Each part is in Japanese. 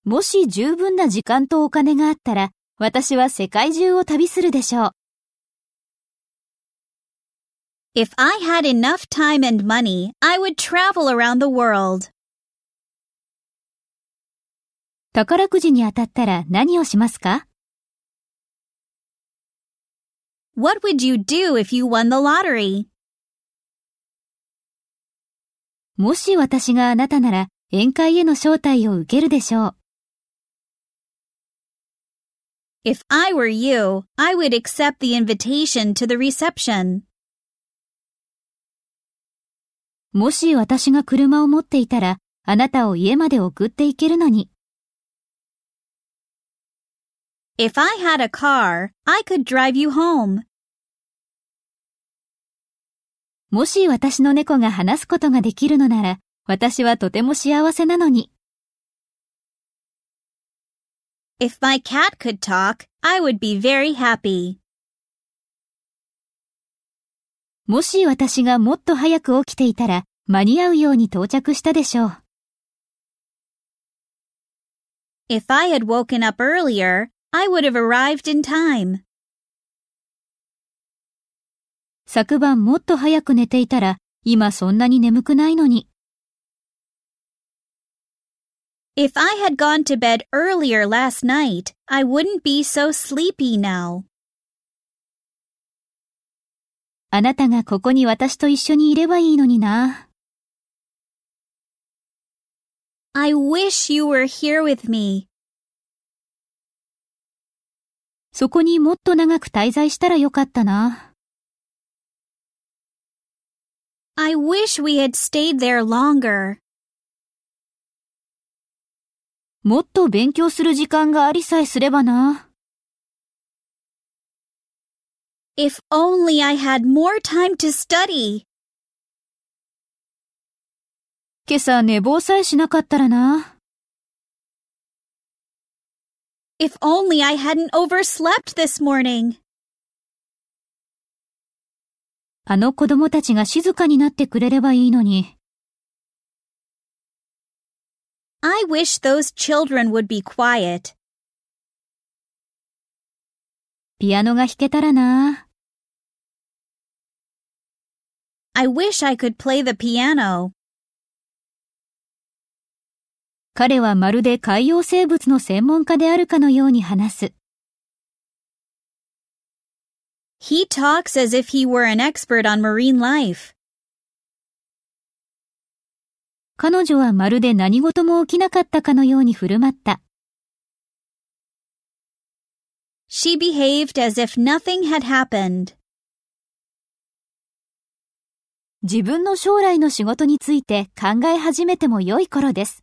もし十分な時間とお金があったら、私は世界中を旅するでしょう。 If I had enough time and money, I would travel around the world. 宝くじに当たったら何をしますか？ What would you do if you won the lottery? もし私があなたなら宴会への招待を受けるでしょう。 If I were you, I would accept the invitation to the reception. もし私が車を持っていたら、あなたを家まで送っていけるのに。 If I had a car, I could drive you home. もし私の猫が話すことができるのなら、私はとても幸せなのに。 If my cat could talk, I would be very happy. もし私がもっと早く起きていたら、間に合うように到着したでしょう。 If I had woken up earlier, I would have arrived in time. 昨晩もっと早く寝ていたら、今そんなに眠くないのに。 If I had gone to bed earlier last night, I wouldn't be so sleepy now. あなたがここに私と一緒にいればいいのにな。 I wish you were here with me. そこにもっと長く滞在したらよかったな。 I wish we had stayed there longer. もっと勉強する時間がありさえすればな。 If only I had more time to study. 今朝寝坊さえしなかったらな。 If only I hadn't overslept this morning. あの子供たちが静かになってくれればいいのに。 I wish those children would be quiet. ピアノが弾けたらな。 I wish I could play the piano. 彼はまるで海洋生物の専門家であるかのように話す。 He talks as if he were an expert on marine life. 彼女はまるで何事も起きなかったかのように振る舞った。 She behaved as if nothing had happened. 自分の将来の仕事について考え始めても良い頃です。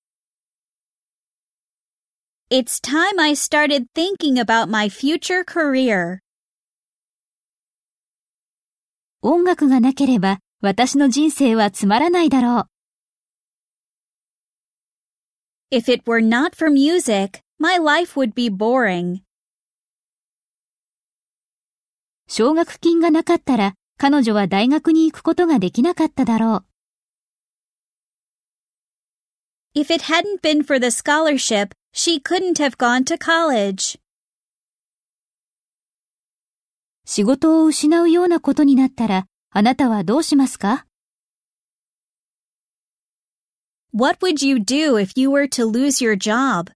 It's time I started thinking about my future career. 音楽がなければ私の人生はつまらないだろう。 If it were not for music, my life would be boring. 奨学金がなかったら彼女は大学に行くことができなかっただろう。 If it hadn't been for the scholarship, she couldn't have gone to college. 仕事を失うようなことになったらあなたはどうしますか？ What would you do if you were to lose your job?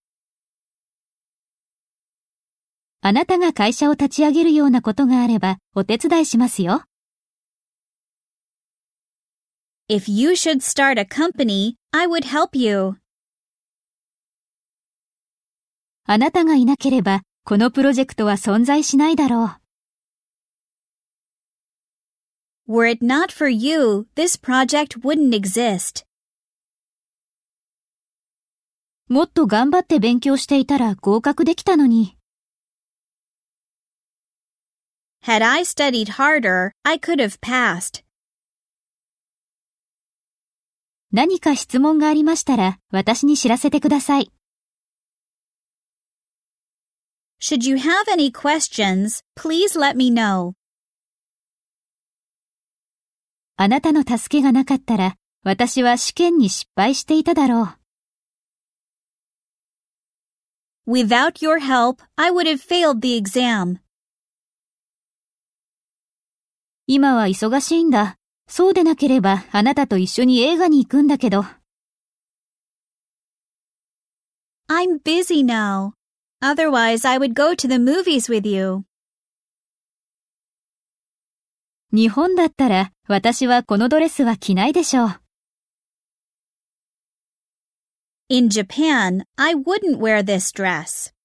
あなたが会社を立ち上げるようなことがあればお手伝いしますよ。 If you should start a company, I would help you. あなたがいなければこのプロジェクトは存在しないだろう。 Were it not for you, this project wouldn't exist. もっと頑張って勉強していたら合格できたのに。 Had I studied harder, I could have passed. 何か質問がありましたら私に知らせてください。 Should you have any questions, please let me know. あなたの助けがなかったら私は試験に失敗していただろう。 Without your help, I would have failed the exam. 今は忙しいんだ。そうでなければあなたと一緒に映画に行くんだけど。 I'm busy now. Otherwise, I would go to the movies with you. 日本だったら私はこのドレスは着ないでしょう。 In Japan, I wouldn't wear this dress.